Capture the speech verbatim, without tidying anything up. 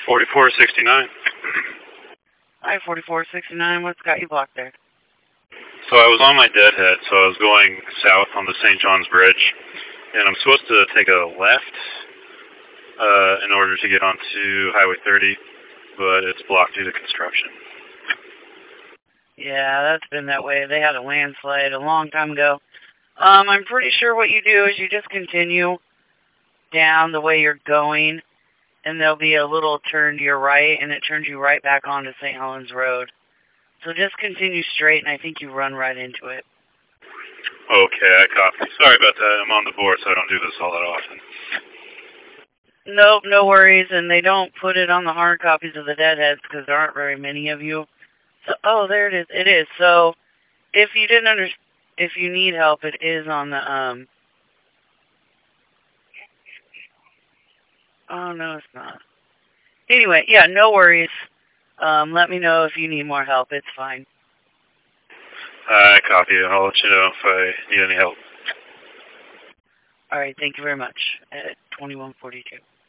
forty-four sixty-nine. Hi, forty-four sixty-nine. What's got you blocked there? So I was on my deadhead, so I was going south on the Saint John's Bridge, and I'm supposed to take a left uh, in order to get onto Highway thirty, but it's blocked due to construction. Yeah, that's been that way. They had a landslide a long time ago. Um, I'm pretty sure what you do is you just continue down the way you're going, and there'll be a little turn to your right, and it turns you right back onto Saint Helens Road. So just continue straight, and I think you run right into it. Okay, I copy. Sorry about that. I'm on the board, so I don't do this all that often. Nope, no worries, and they don't put it on the hard copies of the Deadheads because there aren't very many of you. So, oh, there it is. It is. So, if you didn't under, if you need help, it is on the um. Oh no, it's not. Anyway, yeah, no worries. Um, let me know if you need more help. It's fine. I copy. I'll let you know if I need any help. All right, thank you very much. At twenty-one forty-two.